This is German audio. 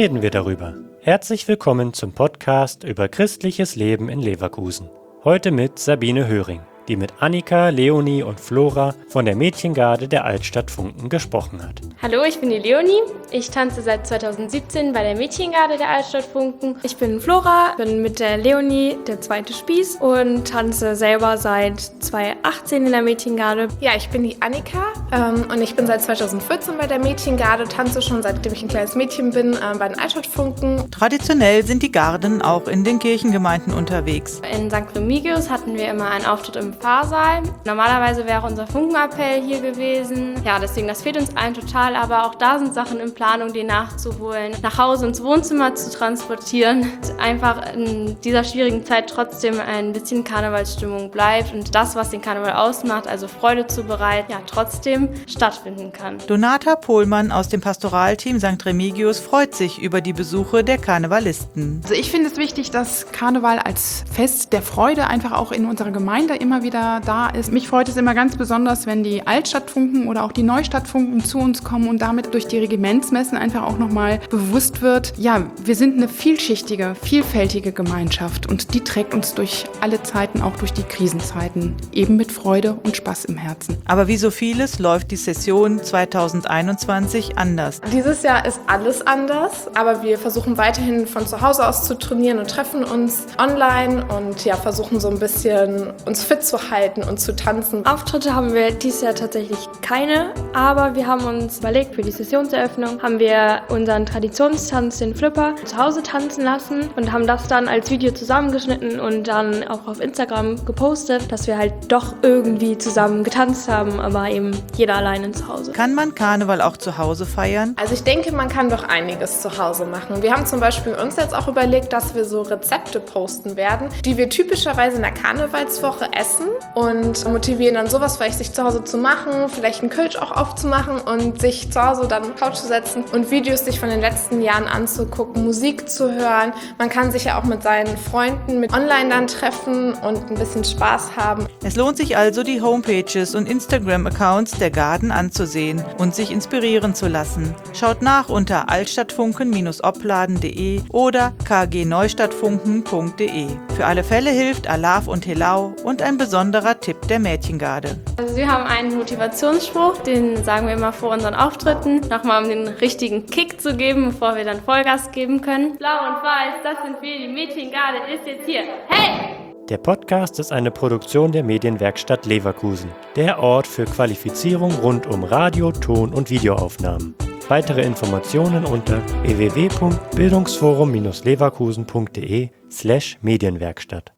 reden wir darüber. Herzlich willkommen zum Podcast über christliches Leben in Leverkusen. Heute mit Sabine Höring, die mit Annika, Leonie und Flora von der Mädchengarde der Altstadt Funken gesprochen hat. Hallo, ich bin die Leonie. Ich tanze seit 2017 bei der Mädchengarde der Altstadt Funken. Ich bin Flora, bin mit der Leonie der zweite Spieß und tanze selber seit 2018 in der Mädchengarde. Ja, ich bin die Annika und ich bin seit 2014 bei der Mädchengarde, tanze schon seitdem ich ein kleines Mädchen bin bei den Altstadt Funken. Traditionell sind die Garden auch in den Kirchengemeinden unterwegs. In St. Remigius hatten wir immer einen Auftritt im Pfarrsaal. Normalerweise wäre unser Funkenappell hier gewesen. Ja, deswegen, das fehlt uns allen total, aber auch da sind Sachen in Planung, die nachzuholen, nach Hause ins Wohnzimmer zu transportieren. Einfach in dieser schwierigen Zeit trotzdem ein bisschen Karnevalsstimmung bleibt und das, was den Karneval ausmacht, also Freude zu bereiten, ja, trotzdem stattfinden kann. Donata Pohlmann aus dem Pastoralteam St. Remigius freut sich über die Besuche der Karnevalisten. Also ich finde es wichtig, dass Karneval als Fest der Freude einfach auch in unserer Gemeinde immer wieder da ist. Mich freut es immer ganz besonders, wenn die Altstadtfunken oder auch die Neustadtfunken zu uns kommen und damit durch die Regimentsmessen einfach auch nochmal bewusst wird, ja, wir sind eine vielschichtige, vielfältige Gemeinschaft und die trägt uns durch alle Zeiten, auch durch die Krisenzeiten, eben mit Freude und Spaß im Herzen. Aber wie so vieles läuft die Session 2021 anders. Dieses Jahr ist alles anders, aber wir versuchen weiterhin von zu Hause aus zu trainieren und treffen uns online und ja, versuchen so ein bisschen uns fit zu halten und zu tanzen. Auftritte haben wir dieses Jahr tatsächlich keine, aber wir haben uns überlegt, für die Sessionseröffnung haben wir unseren Traditionstanz, den Flipper, zu Hause tanzen lassen und haben das dann als Video zusammengeschnitten und dann auch auf Instagram gepostet, dass wir halt doch irgendwie zusammen getanzt haben, aber eben jeder alleine zu Hause. Kann man Karneval auch zu Hause feiern? Also ich denke, man kann doch einiges zu Hause machen. Wir haben zum Beispiel uns jetzt auch überlegt, dass wir so Rezepte posten werden, die wir typischerweise in der Karnevalswoche essen und motivieren dann sowas vielleicht sich zu Hause zu machen, vielleicht einen Kölsch auch aufzumachen und sich zu Hause dann auf die Couch zu setzen und Videos sich von den letzten Jahren anzugucken, Musik zu hören. Man kann sich ja auch mit seinen Freunden mit online dann treffen und ein bisschen Spaß haben. Es lohnt sich also, die Homepages und Instagram-Accounts der Garden anzusehen und sich inspirieren zu lassen. Schaut nach unter altstadtfunken-opladen.de oder kgneustadtfunken.de. Für alle Fälle hilft Alaf und Helau und ein besonderer Tipp der Mädchengarde. Also wir haben einen Motivationsspruch, den sagen wir immer vor unseren Auftritten, nochmal um den richtigen Kick zu geben, bevor wir dann Vollgas geben können. Blau und weiß, das sind wir, die Mädchengarde ist jetzt hier. Hey! Der Podcast ist eine Produktion der Medienwerkstatt Leverkusen, der Ort für Qualifizierung rund um Radio-, Ton- und Videoaufnahmen. Weitere Informationen unter www.bildungsforum-leverkusen.de/Medienwerkstatt.